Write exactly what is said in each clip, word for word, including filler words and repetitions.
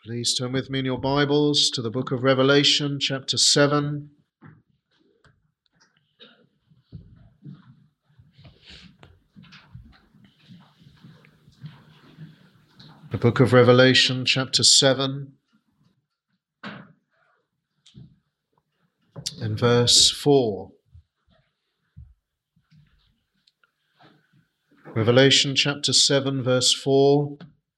Please turn with me in your Bibles to the book of Revelation, chapter seven. The book of Revelation, chapter seven, and verse four. Revelation, chapter seven, verse four.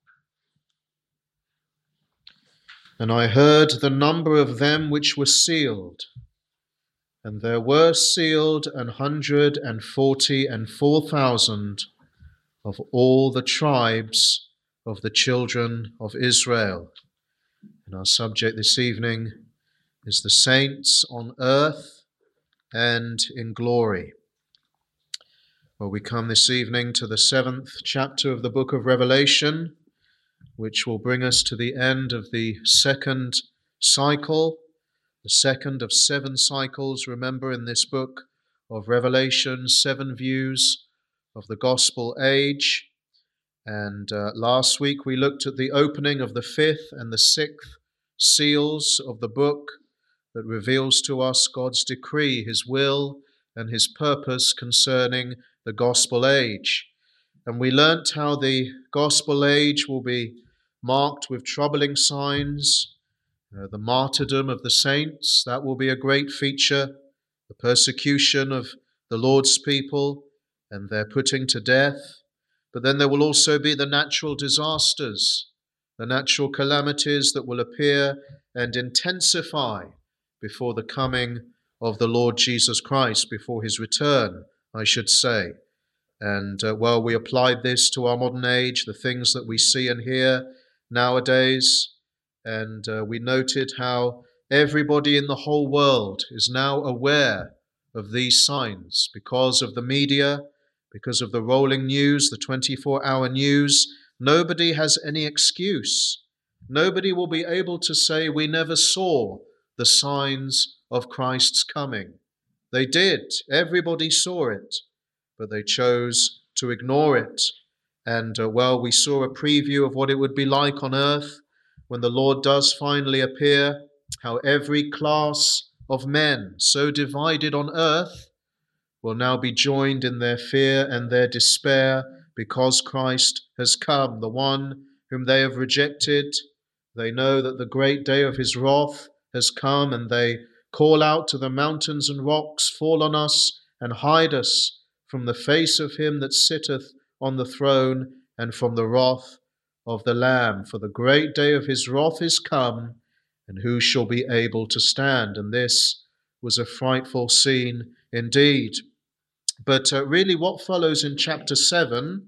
And I heard the number of them which were sealed, and there were sealed an hundred and forty and four thousand of all the tribes of the children of Israel. And our subject this evening is the saints on earth and in glory. Well, we come this evening to the seventh chapter of the book of Revelation, which will bring us to the end of the second cycle, the second of seven cycles. Remember, in this book of Revelation, seven views of the gospel age. And uh, last week we looked at the opening of the fifth and the sixth seals of the book that reveals to us God's decree, his will and his purpose concerning the gospel age. And we learnt how the gospel age will be marked with troubling signs, uh, the martyrdom of the saints, that will be a great feature, the persecution of the Lord's people and their putting to death. But then there will also be the natural disasters, the natural calamities that will appear and intensify before the coming of the Lord Jesus Christ, before his return, I should say. And uh, well, we applied this to our modern age, the things that we see and hear nowadays, and uh, we noted how everybody in the whole world is now aware of these signs because of the media, because of the rolling news, the twenty-four hour news. Nobody has any excuse. Nobody will be able to say, we never saw the signs of Christ's coming. They did. Everybody saw it, but they chose to ignore it. And, uh, well, we saw a preview of what it would be like on earth when the Lord does finally appear, how every class of men so divided on earth will now be joined in their fear and their despair because Christ has come, the one whom they have rejected. They know that the great day of his wrath has come, and they call out to the mountains and rocks, fall on us and hide us from the face of him that sitteth on the throne and from the wrath of the Lamb. For the great day of his wrath is come, and who shall be able to stand? And this was a frightful scene indeed. But uh, really what follows in chapter seven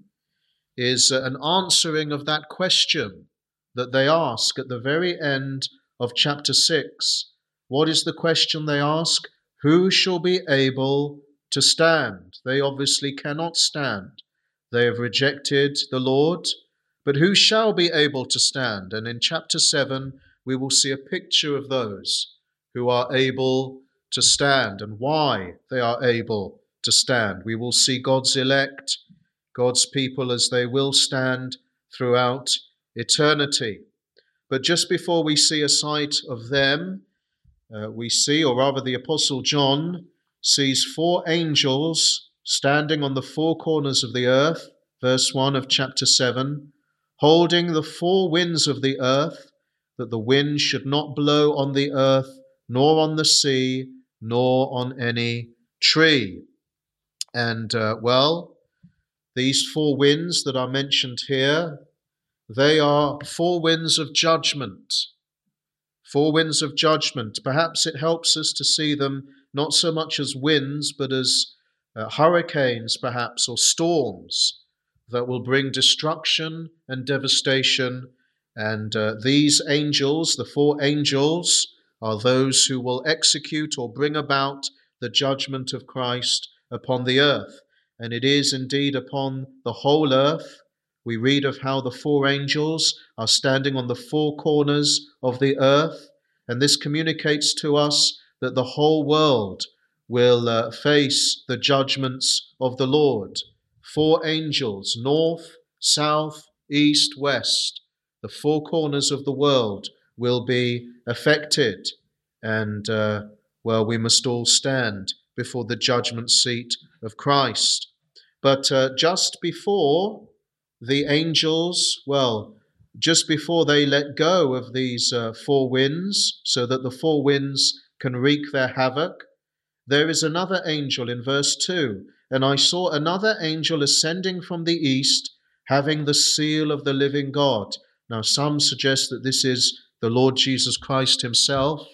is uh, an answering of that question that they ask at the very end of chapter six. What is the question they ask? Who shall be able to stand? They obviously cannot stand. They have rejected the Lord, but who shall be able to stand? And in chapter seven, we will see a picture of those who are able to stand and why they are able to stand. We will see God's elect, God's people as they will stand throughout eternity. But just before we see a sight of them, uh, we see, or rather the Apostle John sees four angels standing on the four corners of the earth, verse one of chapter seven, holding the four winds of the earth, that the wind should not blow on the earth, nor on the sea, nor on any tree. And, uh, well, these four winds that are mentioned here, they are four winds of judgment. Four winds of judgment. Perhaps it helps us to see them not so much as winds, but as uh, hurricanes, perhaps, or storms that will bring destruction and devastation. And uh, these angels, the four angels, are those who will execute or bring about the judgment of Christ upon the earth. And it is indeed upon the whole earth. We read of how the four angels are standing on the four corners of the earth, and this communicates to us that the whole world will uh, face the judgments of the Lord. Four angels, north, south, east, west, The four corners of the world will be affected. And, uh, well, we must all stand before the judgment seat of Christ. But uh, just before the angels, well, just before they let go of these uh, four winds, so that the four winds can wreak their havoc, there is another angel in verse two. And I saw another angel ascending from the east, having the seal of the living God. Now, some suggest that this is the Lord Jesus Christ himself,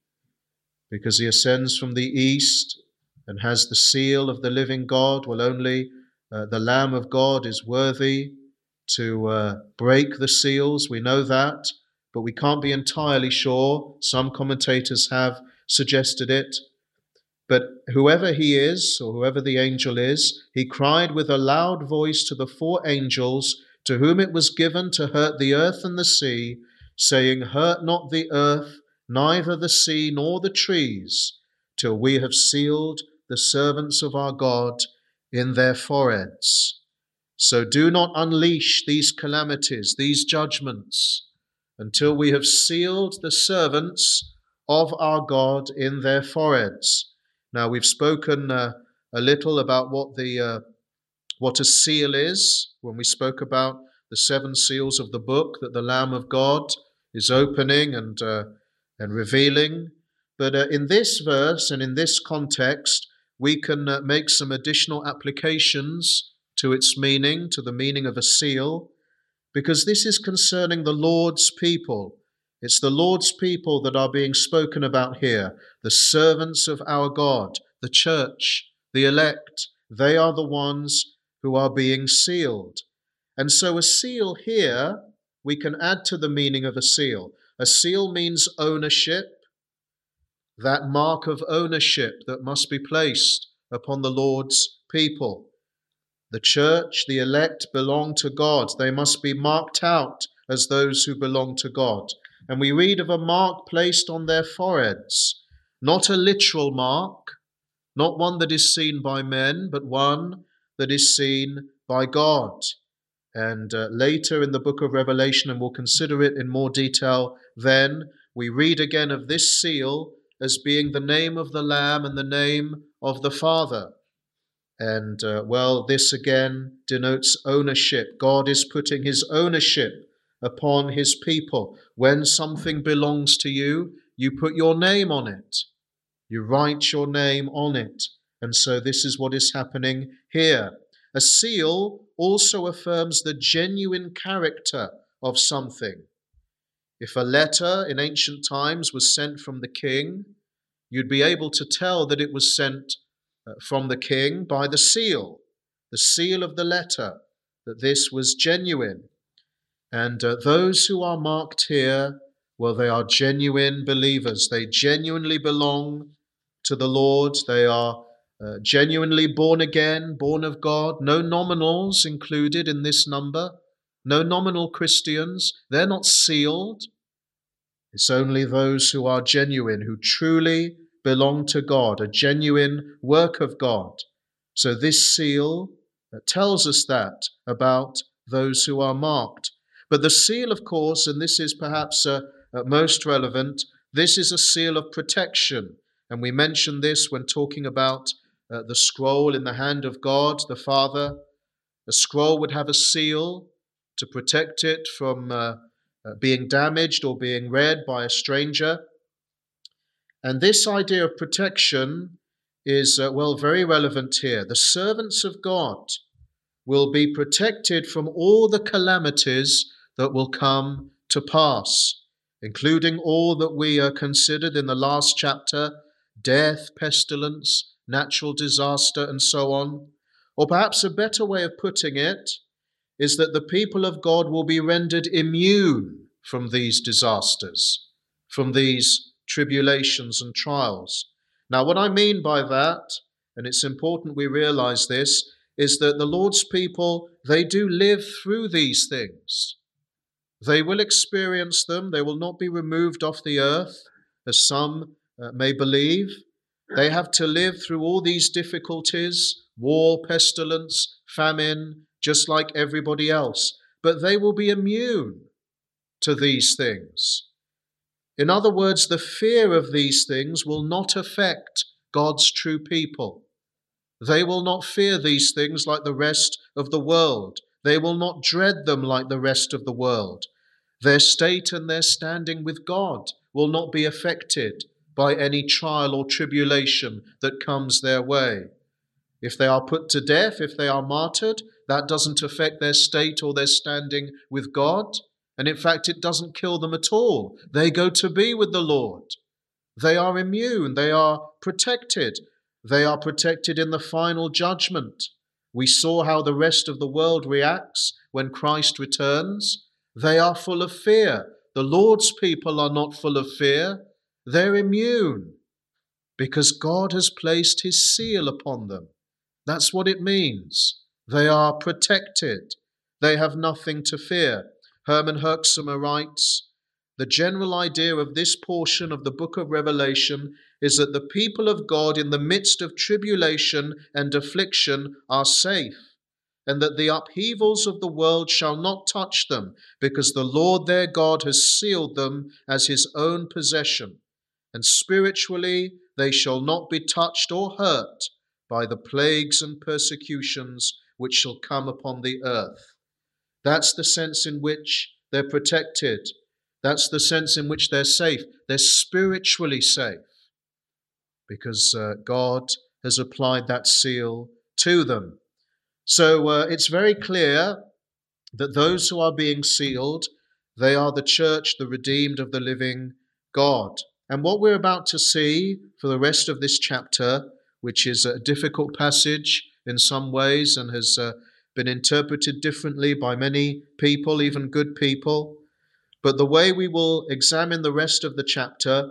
because he ascends from the east and has the seal of the living God. Well, only uh, the Lamb of God is worthy to uh, break the seals. We know that, but we can't be entirely sure. Some commentators have suggested it. But whoever he is, or whoever the angel is, he cried with a loud voice to the four angels to whom it was given to hurt the earth and the sea, saying, Hurt not the earth, neither the sea nor the trees, till we have sealed the servants of our God in their foreheads. So do not unleash these calamities, these judgments, until we have sealed the servants of our God in their foreheads. Now, we've spoken uh, a little about what the uh, what a seal is when we spoke about the seven seals of the book that the Lamb of God is opening and uh, and revealing. But uh, in this verse and in this context, we can uh, make some additional applications to its meaning, to the meaning of a seal, because this is concerning the Lord's people. It's the Lord's people that are being spoken about here, the servants of our God, the church, the elect. They are the ones who are being sealed. And so a seal here, we can add to the meaning of a seal. A seal means ownership, that mark of ownership that must be placed upon the Lord's people. The church, the elect, belong to God. They must be marked out as those who belong to God. And we read of a mark placed on their foreheads, not a literal mark, not one that is seen by men, but one that is seen by God. And uh, later in the book of Revelation, and we'll consider it in more detail then, we read again of this seal as being the name of the Lamb and the name of the Father. And, uh, well, this again denotes ownership. God is putting his ownership upon his people. When something belongs to you, you put your name on it. You write your name on it. And so this is what is happening here. A seal also affirms the genuine character of something. If a letter in ancient times was sent from the king, you'd be able to tell that it was sent from the king by the seal, the seal of the letter, that this was genuine. And uh, those who are marked here, well, they are genuine believers. They genuinely belong to the Lord. They are uh, genuinely born again, born of God. No nominals included in this number. No nominal Christians. They're not sealed. It's only those who are genuine, who truly belong to God, a genuine work of God. So this seal tells us that about those who are marked. But the seal, of course, and this is perhaps uh, uh, most relevant, this is a seal of protection. And we mentioned this when talking about uh, the scroll in the hand of God, the Father. A scroll would have a seal to protect it from uh, uh, being damaged or being read by a stranger. And this idea of protection is, uh, well, very relevant here. The servants of God will be protected from all the calamities that will come to pass, including all that we uh, considered in the last chapter, death, pestilence, natural disaster, and so on. Or perhaps a better way of putting it is that the people of God will be rendered immune from these disasters, from these tribulations and trials. Now, what I mean by that, and it's important we realize this, is that the Lord's people, they do live through these things. They will experience them. They will not be removed off the earth, as some uh, may believe. They have to live through all these difficulties, war, pestilence, famine, just like everybody else. But they will be immune to these things. In other words, the fear of these things will not affect God's true people. They will not fear these things like the rest of the world. They will not dread them like the rest of the world. Their state and their standing with God will not be affected by any trial or tribulation that comes their way. If they are put to death, if they are martyred, that doesn't affect their state or their standing with God. And in fact, it doesn't kill them at all. They go to be with the Lord. They are immune. They are protected. They are protected in the final judgment. We saw how the rest of the world reacts when Christ returns. They are full of fear. The Lord's people are not full of fear. They're immune because God has placed his seal upon them. That's what it means. They are protected. They have nothing to fear. Herman Herxheimer writes, the general idea of this portion of the book of Revelation is that the people of God in the midst of tribulation and affliction are safe, and that the upheavals of the world shall not touch them, because the Lord their God has sealed them as his own possession, and spiritually they shall not be touched or hurt by the plagues and persecutions which shall come upon the earth. That's the sense in which they're protected. That's the sense in which they're safe. They're spiritually safe because uh, God has applied that seal to them. So uh, it's very clear that those who are being sealed, they are the church, the redeemed of the living God. And what we're about to see for the rest of this chapter, which is a difficult passage in some ways and has uh, been interpreted differently by many people, even good people. But the way we will examine the rest of the chapter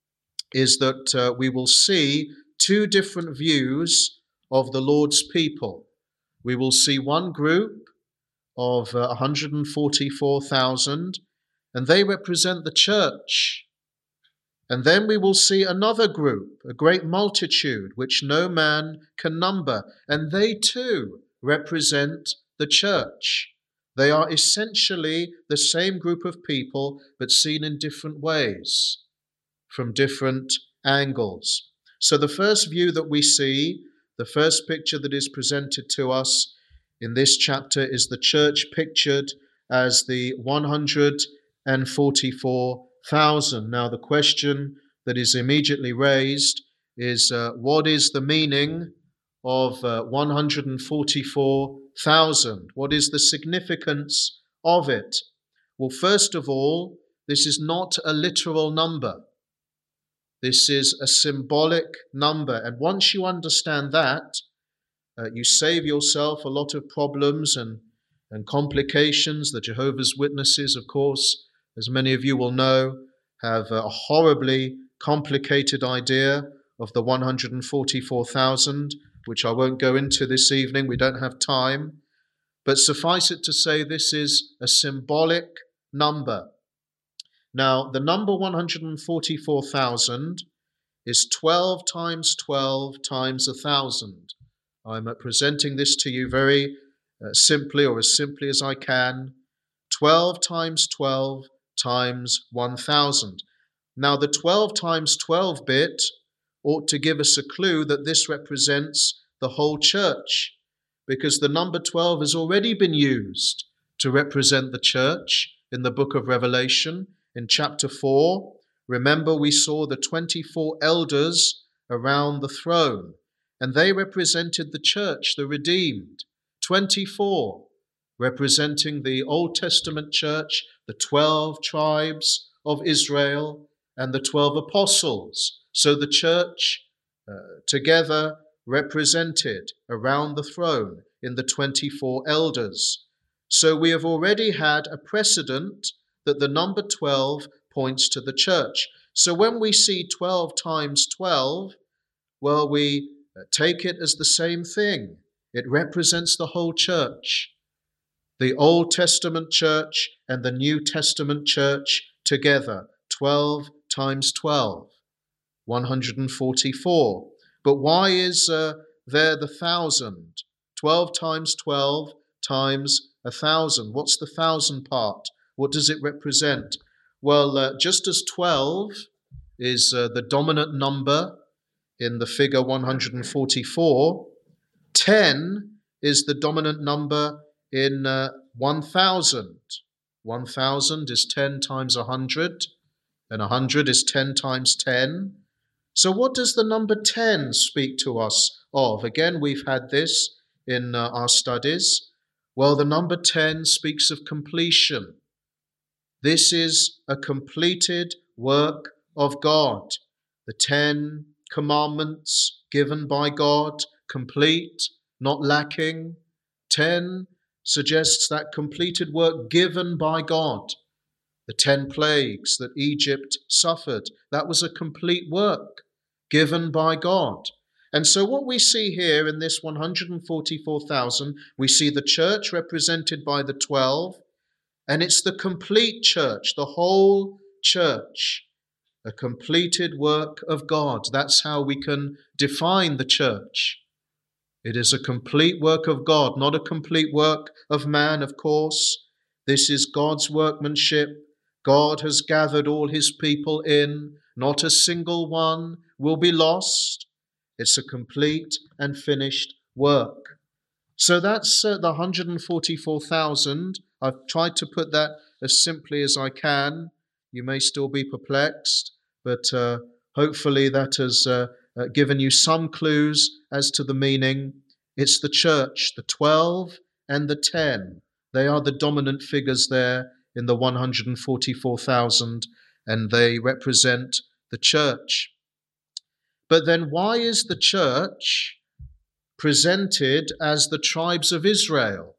is that uh, we will see two different views of the Lord's people. We will see one group of uh, one hundred forty-four thousand, and they represent the church. And then we will see another group, a great multitude, which no man can number, and they too represent the church. They are essentially the same group of people, but seen in different ways, from different angles. So the first view that we see, the first picture that is presented to us in this chapter is the church pictured as the one hundred forty-four thousand. Now the question that is immediately raised is uh, what is the meaning of uh, one hundred forty-four thousand? What is the significance of it? Well, first of all, this is not a literal number. This is a symbolic number. And once you understand that, uh, you save yourself a lot of problems and, and complications. The Jehovah's Witnesses, of course, as many of you will know, have a horribly complicated idea of the one hundred forty-four thousand, which I won't go into this evening. We don't have time. But suffice it to say, this is a symbolic number. Now, the number one hundred forty-four thousand is twelve times twelve times one thousand. I'm presenting this to you very uh, simply, or as simply as I can. twelve times twelve times one thousand. Now, the twelve times twelve bit ought to give us a clue that this represents the whole church, because the number twelve has already been used to represent the church in the book of Revelation. In chapter four, remember we saw the twenty-four elders around the throne, and they represented the church, the redeemed. twenty-four, representing the Old Testament church, the twelve tribes of Israel, and the twelve apostles. So the church uh, together represented around the throne in the twenty-four elders. So we have already had a precedent that the number twelve points to the church. So when we see twelve times twelve, well, we take it as the same thing. It represents the whole church. The Old Testament church and the New Testament church together. twelve times twelve, one hundred forty-four. But why is uh, there the thousand? twelve times twelve times a thousand. What's the thousand part What does it represent? Well, uh, just as twelve is uh, the dominant number in the figure one hundred forty-four, ten is the dominant number in uh, one thousand. one thousand is ten times one hundred, and one hundred is ten times ten. So what does the number ten speak to us of? Again, we've had this in uh, our studies. Well, the number ten speaks of completion. This is a completed work of God. The Ten Commandments given by God, complete, not lacking. Ten suggests that completed work given by God. The ten plagues that Egypt suffered, that was a complete work given by God. And so what we see here in this one hundred forty-four thousand, we see the church represented by the twelve, and it's the complete church, the whole church, a completed work of God. That's how we can define the church. It is a complete work of God, not a complete work of man, of course. This is God's workmanship. God has gathered all his people in. Not a single one will be lost. It's a complete and finished work. So that's uh, the one hundred forty-four thousand. I've tried to put that as simply as I can. You may still be perplexed, but uh, hopefully that has uh, uh, given you some clues as to the meaning. It's the church, the twelve and the ten. They are the dominant figures there in the one hundred forty-four thousand, and they represent the church. But then why is the church presented as the tribes of Israel?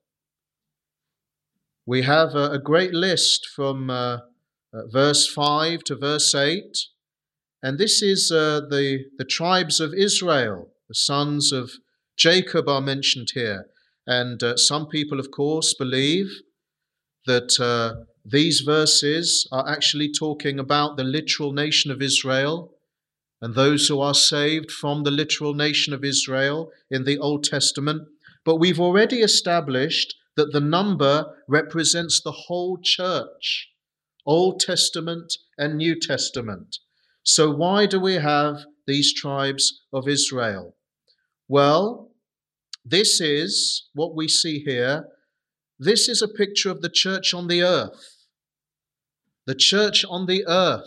We have a, a great list from uh, uh, verse five to verse eight, and this is uh, the, the tribes of Israel. The sons of Jacob are mentioned here, and uh, some people, of course, believe that uh, these verses are actually talking about the literal nation of Israel and those who are saved from the literal nation of Israel in the Old Testament. But we've already established that the number represents the whole church, Old Testament and New Testament. So why do we have these tribes of Israel? Well, this is what we see here. This is a picture of the church on the earth. The church on the earth.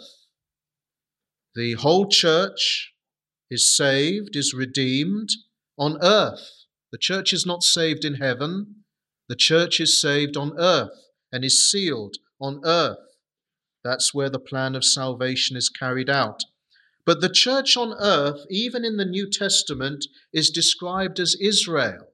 The whole church is saved, is redeemed on earth. The church is not saved in heaven. The church is saved on earth and is sealed on earth. That's where the plan of salvation is carried out. But the church on earth, even in the New Testament, is described as Israel,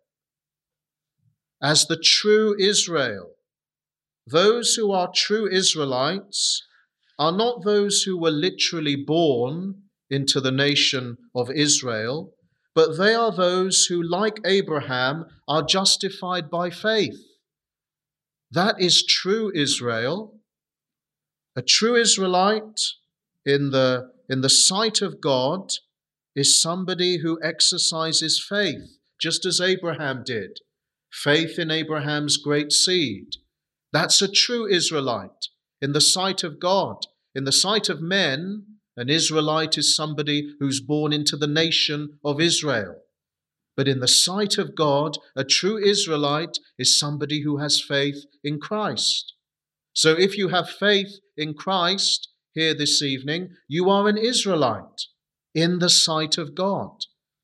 as the true Israel. Those who are true Israelites are not those who were literally born into the nation of Israel, but they are those who, like Abraham, are justified by faith. That is true Israel. A true Israelite in the, in the sight of God is somebody who exercises faith, just as Abraham did. Faith in Abraham's great seed. That's a true Israelite in the sight of God. In the sight of men, an Israelite is somebody who's born into the nation of Israel. But in the sight of God, a true Israelite is somebody who has faith in Christ. So if you have faith in Christ here this evening, you are an Israelite in the sight of God.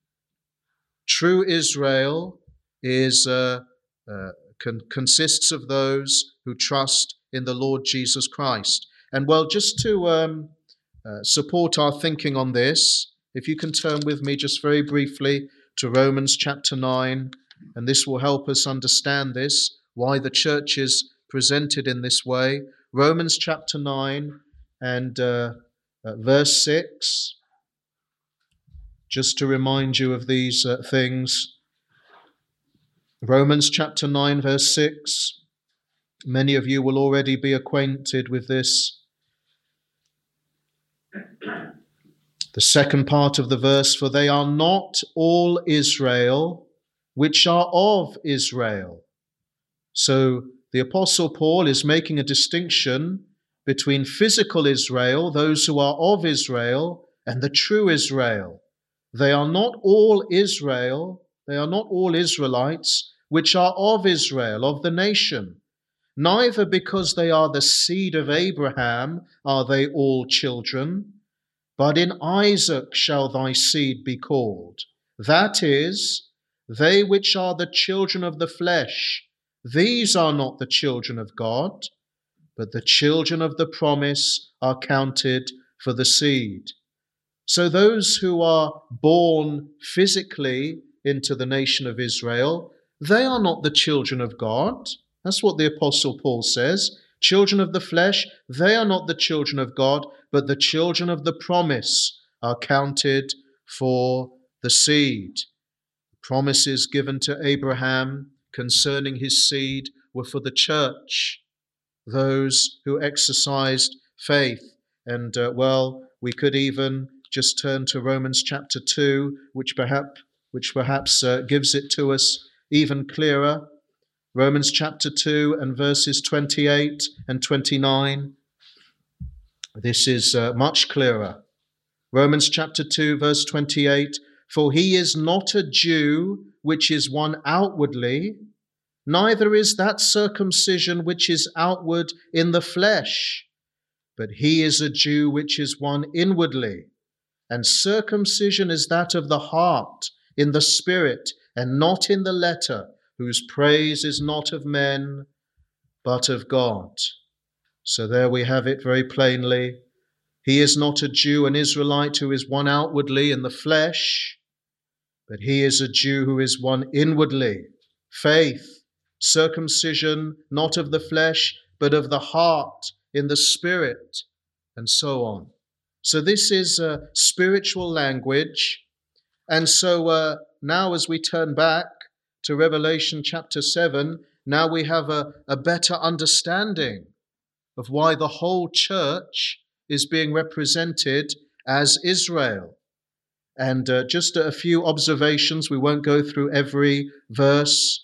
True Israel is uh, uh, con- consists of those who trust in the Lord Jesus Christ. And well, just to um, uh, support our thinking on this, if you can turn with me just very briefly to Romans chapter nine, and this will help us understand this, why the church is presented in this way. Romans chapter nine and uh, uh, verse six, just to remind you of these uh, things. Romans chapter nine, verse six. Many of you will already be acquainted with this. The second part of the verse, for they are not all Israel which are of Israel. So the Apostle Paul is making a distinction between physical Israel, those who are of Israel, and the true Israel. They are not all Israel, they are not all Israelites, which are of Israel, of the nation. Neither because they are the seed of Abraham are they all children, but in Isaac shall thy seed be called. That is, they which are the children of the flesh, these are not the children of God, but the children of the promise are counted for the seed. So those who are born physically into the nation of Israel, they are not the children of God. That's what the Apostle Paul says. Children of the flesh, they are not the children of God, but the children of the promise are counted for the seed. Promises given to Abraham concerning his seed were for the church, those who exercised faith. And uh, well, we could even just turn to Romans chapter two, which perhaps, which perhaps uh, gives it to us even clearer. Romans chapter two and verses twenty-eight and twenty-nine. This is uh, much clearer. Romans chapter two, verse twenty-eight. For he is not a Jew which is one outwardly, neither is that circumcision which is outward in the flesh, but he is a Jew which is one inwardly. And circumcision is that of the heart, in the spirit, and not in the letter, whose praise is not of men, but of God. So there we have it very plainly. He is not a Jew, an Israelite who is one outwardly in the flesh, but he is a Jew who is one inwardly. Faith, circumcision, not of the flesh, but of the heart, in the spirit, and so on. So this is uh, spiritual language. And so uh, now as we turn back to Revelation chapter seven, now we have a, a better understanding of why the whole church is being represented as Israel. And uh, just a few observations. We won't go through every verse,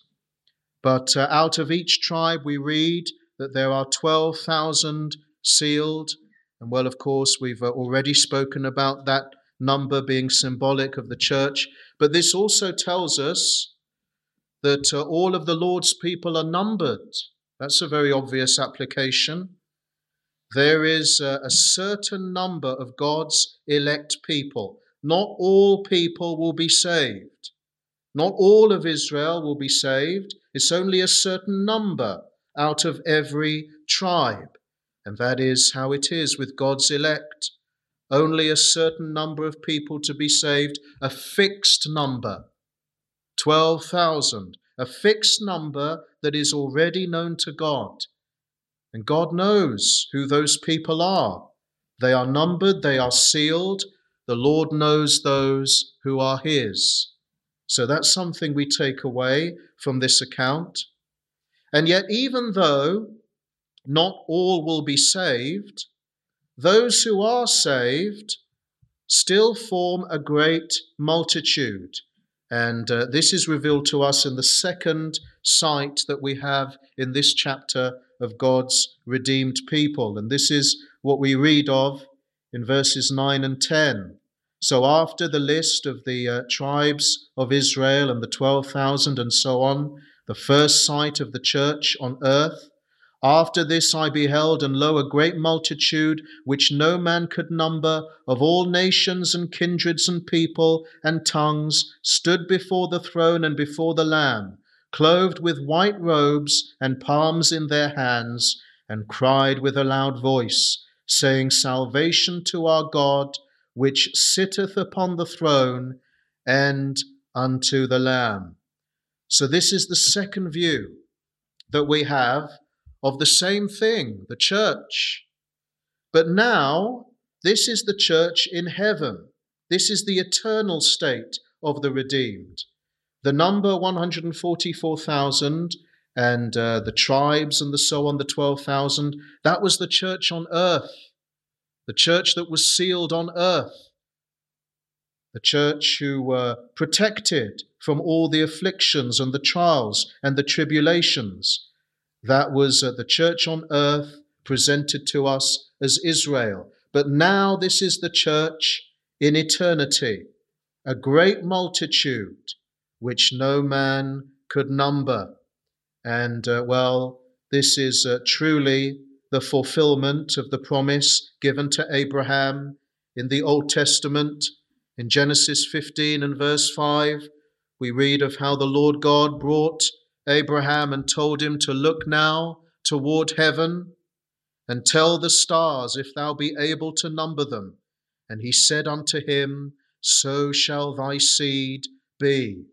but uh, out of each tribe we read that there are twelve thousand sealed. And well, of course, we've uh, already spoken about that number being symbolic of the church. But this also tells us that uh, all of the Lord's people are numbered. That's a very obvious application. There is uh, a certain number of God's elect people. Not all people will be saved. Not all of Israel will be saved. It's only a certain number out of every tribe. And that is how it is with God's elect. Only a certain number of people to be saved, a fixed number, twelve thousand, a fixed number that is already known to God. And God knows who those people are. They are numbered, they are sealed. The Lord knows those who are his. So that's something we take away from this account. And yet, even though not all will be saved, those who are saved still form a great multitude. And uh, this is revealed to us in the second sight that we have in this chapter of God's redeemed people. And this is what we read of in verses nine and ten. So after the list of the uh, tribes of Israel and the twelve thousand and so on, the first sight of the church on earth, after this I beheld, and lo, a great multitude, which no man could number, of all nations and kindreds and people and tongues, stood before the throne and before the Lamb, clothed with white robes and palms in their hands, and cried with a loud voice, saying, Salvation to our God, which sitteth upon the throne, and unto the Lamb. So this is the second view that we have of the same thing, the church. But now, this is the church in heaven. This is the eternal state of the redeemed. The number one hundred forty-four thousand and uh, the tribes and the so on, the twelve thousand, that was the church on earth, the church that was sealed on earth, the church who were protected from all the afflictions and the trials and the tribulations. That was uh, the church on earth presented to us as Israel. But now this is the church in eternity, a great multitude which no man could number. And, uh, well, this is uh, truly the fulfillment of the promise given to Abraham in the Old Testament. In Genesis fifteen and verse five, we read of how the Lord God brought Abraham and told him to look now toward heaven and tell the stars if thou be able to number them. And he said unto him, so shall thy seed be.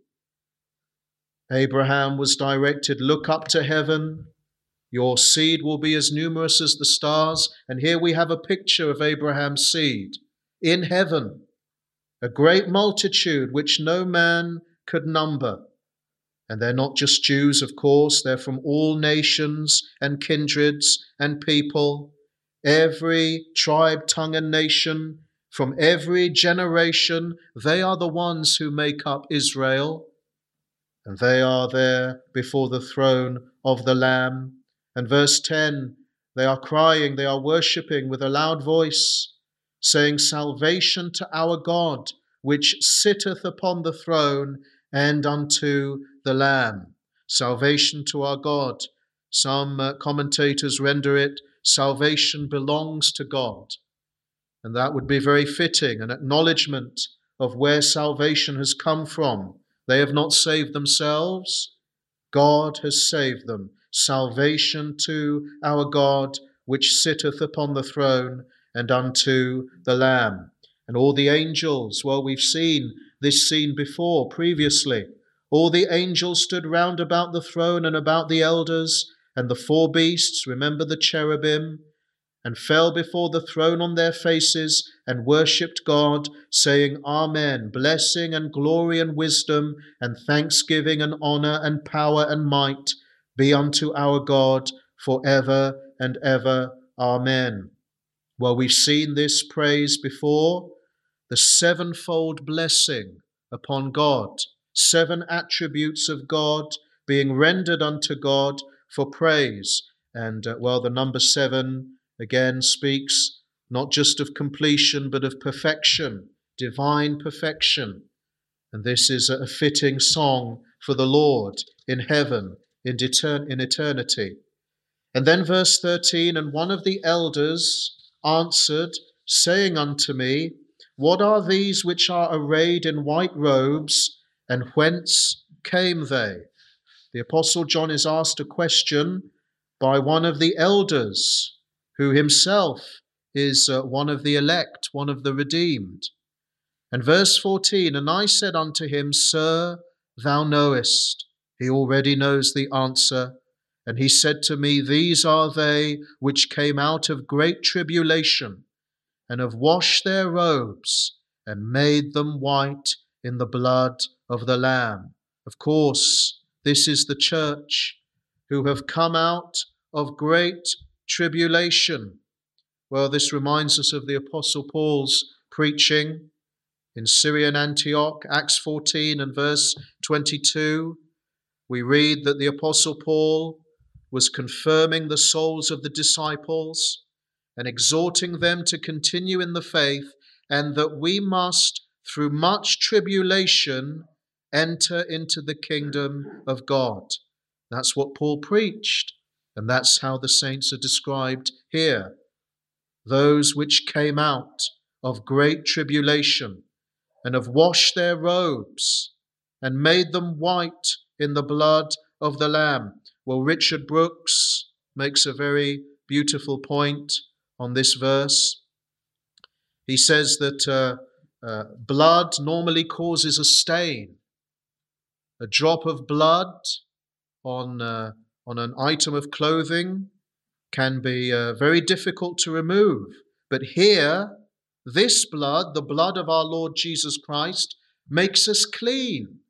Abraham was directed, look up to heaven, your seed will be as numerous as the stars. And here we have a picture of Abraham's seed in heaven, a great multitude which no man could number. And they're not just Jews, of course, they're from all nations and kindreds and people, every tribe, tongue, and nation, from every generation. They are the ones who make up Israel. And they are there before the throne of the Lamb. And verse ten, they are crying, they are worshipping with a loud voice, saying, salvation to our God, which sitteth upon the throne, and unto the Lamb. Salvation to our God. Some uh, commentators render it, salvation belongs to God. And that would be very fitting, an acknowledgement of where salvation has come from. They have not saved themselves. God has saved them. Salvation to our God, which sitteth upon the throne, and unto the Lamb. And all the angels, well, we've seen this scene before, previously. All the angels stood round about the throne and about the elders, and the four beasts, remember the cherubim, and fell before the throne on their faces and worshipped God, saying, Amen, blessing and glory and wisdom and thanksgiving and honor and power and might be unto our God for ever and ever. Amen. Well, we've seen this praise before, the sevenfold blessing upon God, seven attributes of God being rendered unto God for praise. And, uh, well, the number seven again speaks not just of completion, but of perfection, divine perfection. And this is a fitting song for the Lord in heaven, in, etern- in eternity. And then verse thirteen, and one of the elders answered, saying unto me, what are these which are arrayed in white robes, and whence came they? The Apostle John is asked a question by one of the elders, who himself is uh, one of the elect, one of the redeemed. And verse fourteen, and I said unto him, Sir, thou knowest. He already knows the answer. And he said to me, these are they which came out of great tribulation, and have washed their robes, and made them white in the blood of the Lamb. Of course, this is the church who have come out of great tribulation. Well, this reminds us of the Apostle Paul's preaching in Syrian Antioch, Acts fourteen and verse twenty-two. We read that the Apostle Paul was confirming the souls of the disciples and exhorting them to continue in the faith, and that we must, through much tribulation, enter into the kingdom of God. That's what Paul preached, and that's how the saints are described here. Those which came out of great tribulation and have washed their robes and made them white in the blood of the Lamb. Well, Richard Brooks makes a very beautiful point on this verse. He says that uh, uh, blood normally causes a stain. A drop of blood on, uh, on an item of clothing can be uh, very difficult to remove. But here, this blood, the blood of our Lord Jesus Christ, makes us clean.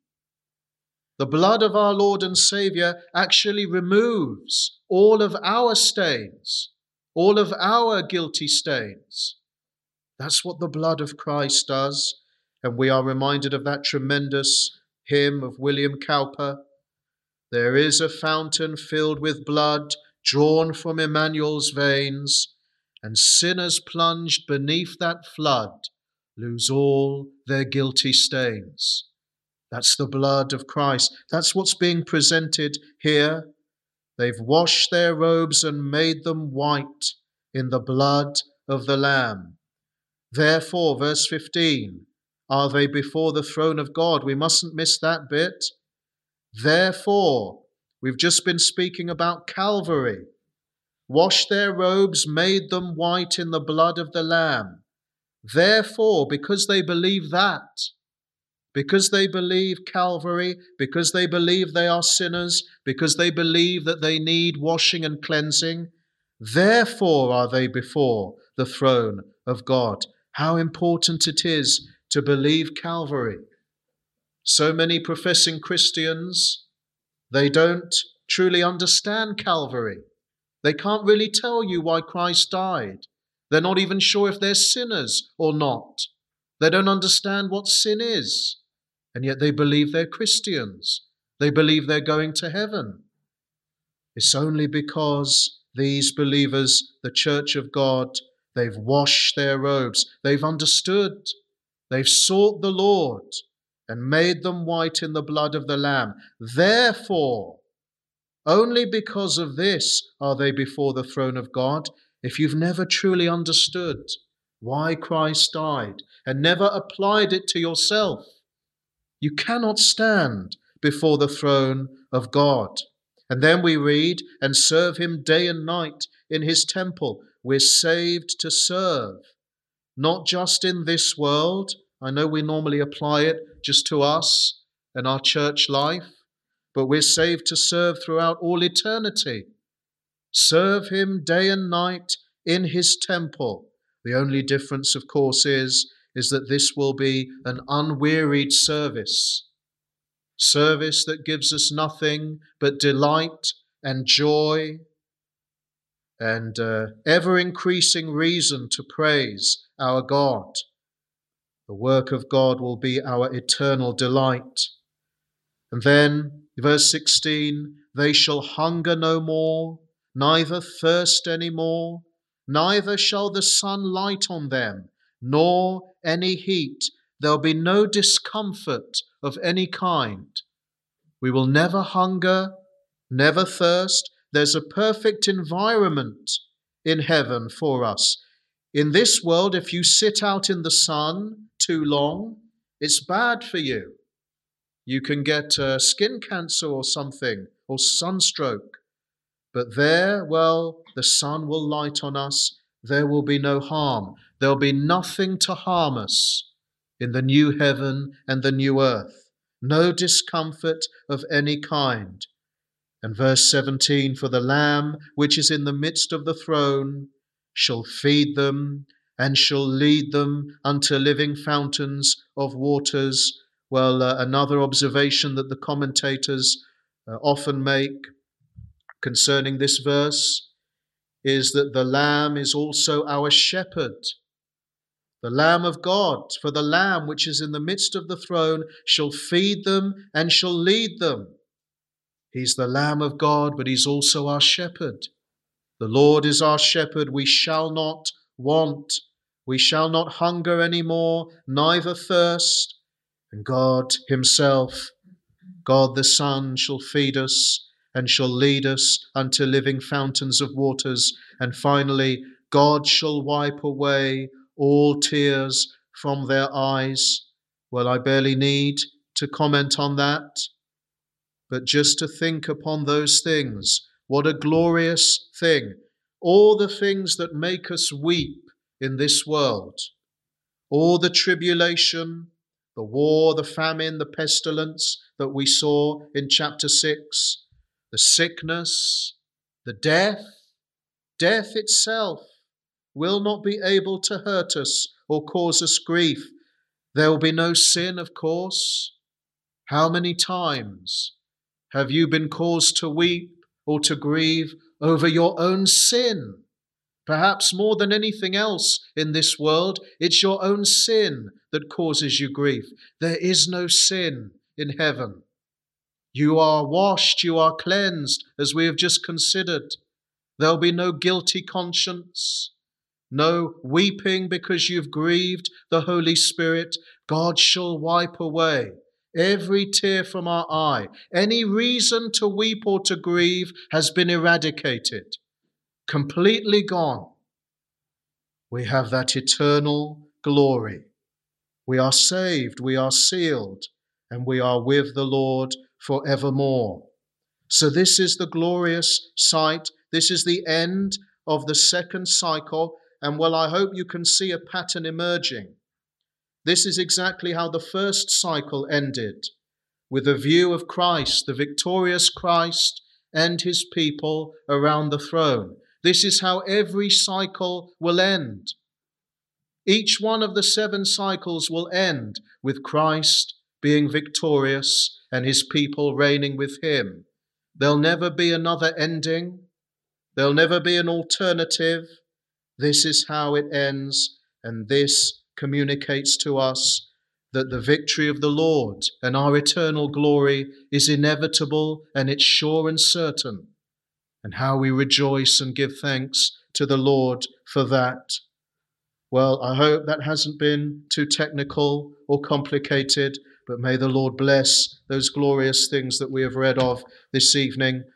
The blood of our Lord and Savior actually removes all of our stains, all of our guilty stains. That's what the blood of Christ does. And we are reminded of that tremendous hymn of William Cowper, There is a fountain filled with blood drawn from Emmanuel's veins, and sinners plunged beneath that flood lose all their guilty stains. That's the blood of Christ. That's what's being presented here. They've washed their robes and made them white in the blood of the Lamb. Therefore, verse fifteen, are they before the throne of God? We mustn't miss that bit. Therefore, we've just been speaking about Calvary. Washed their robes, made them white in the blood of the Lamb. Therefore, because they believe that, because they believe Calvary, because they believe they are sinners, because they believe that they need washing and cleansing, therefore are they before the throne of God. How important it is to believe Calvary. So many professing Christians, they don't truly understand Calvary. They can't really tell you why Christ died. They're not even sure if they're sinners or not. They don't understand what sin is. And yet they believe they're Christians. They believe they're going to heaven. It's only because these believers, the Church of God, they've washed their robes. They've understood. They've sought the Lord and made them white in the blood of the Lamb. Therefore, only because of this are they before the throne of God. If you've never truly understood why Christ died and never applied it to yourself, you cannot stand before the throne of God. And then we read, and serve him day and night in his temple. We're saved to serve, not just in this world. I know we normally apply it just to us and our church life, but we're saved to serve throughout all eternity. Serve him day and night in his temple. The only difference, of course, is, is that this will be an unwearied service. Service that gives us nothing but delight and joy and uh, ever-increasing reason to praise our God. The work of God will be our eternal delight. And then, verse sixteen, they shall hunger no more, neither thirst any more, neither shall the sun light on them, nor any heat. There'll be no discomfort of any kind. We will never hunger, never thirst. There's a perfect environment in heaven for us. In this world, if you sit out in the sun too long, it's bad for you. You can get uh, skin cancer or something, or sunstroke. But there, well, the sun will light on us. There will be no harm. There'll be nothing to harm us in the new heaven and the new earth. No discomfort of any kind. And verse seventeen, for the Lamb which is in the midst of the throne shall feed them and shall lead them unto living fountains of waters. Well, uh, another observation that the commentators uh, often make concerning this verse is that the Lamb is also our shepherd. The Lamb of God, for the Lamb which is in the midst of the throne shall feed them and shall lead them. He's the Lamb of God, but he's also our shepherd. The Lord is our shepherd. We shall not want. We shall not hunger any more, neither thirst. And God himself, God the Son, shall feed us and shall lead us unto living fountains of waters. And finally, God shall wipe away all tears from their eyes. Well, I barely need to comment on that, but just to think upon those things. What a glorious thing. All the things that make us weep in this world, all the tribulation, the war, the famine, the pestilence that we saw in chapter six, the sickness, the death, death itself will not be able to hurt us or cause us grief. There will be no sin, of course. How many times have you been caused to weep or to grieve over your own sin? Perhaps more than anything else in this world, it's your own sin that causes you grief. There is no sin in heaven. You are washed, you are cleansed, as we have just considered. There'll be no guilty conscience, no weeping because you've grieved the Holy Spirit. God shall wipe away every tear from our eye. Any reason to weep or to grieve has been eradicated, completely gone. We have that eternal glory. We are saved, we are sealed, and we are with the Lord forevermore. So this is the glorious sight. This is the end of the second cycle. And well, I hope you can see a pattern emerging. This is exactly how the first cycle ended, with a view of Christ, the victorious Christ, and his people around the throne. This is how every cycle will end. Each one of the seven cycles will end with Christ being victorious and his people reigning with him. There'll never be another ending. There'll never be an alternative. This is how it ends, and this communicates to us that the victory of the Lord and our eternal glory is inevitable, and it's sure and certain, and how we rejoice and give thanks to the Lord for that. Well, I hope that hasn't been too technical or complicated, but may the Lord bless those glorious things that we have read of this evening.